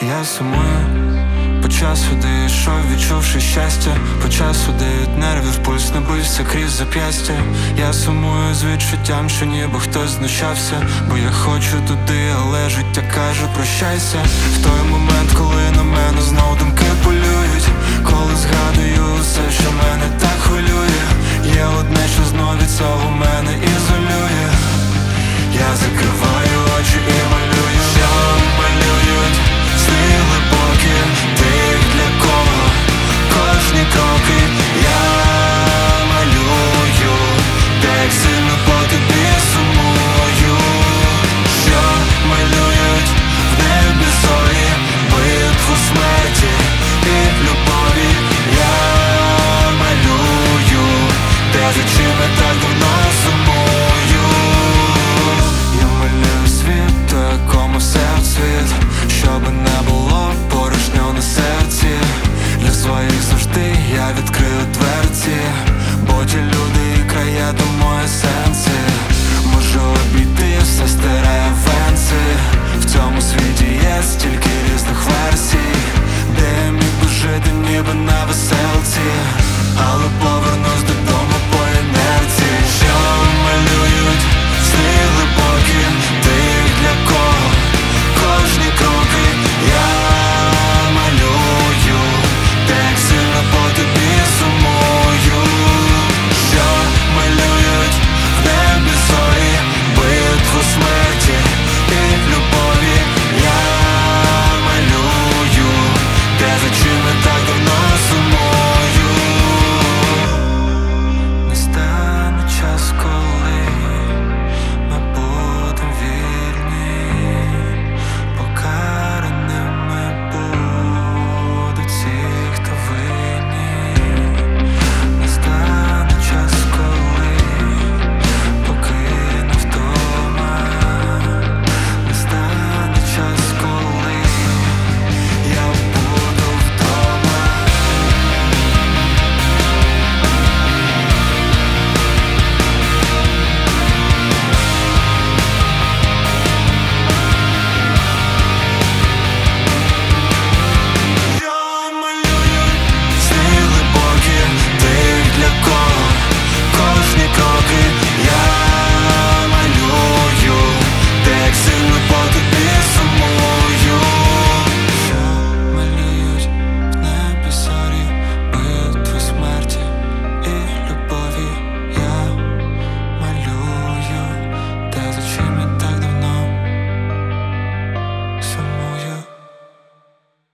я сумую. По часу, де я йшов, відчувши щастя. По часу, де від нервів пульс не бився крізь зап'ястя. Я сумую з відчуттям, що ніби хтось знущався. Бо я хочу туди, але життя каже прощайся. В той момент, коли на мене знов думки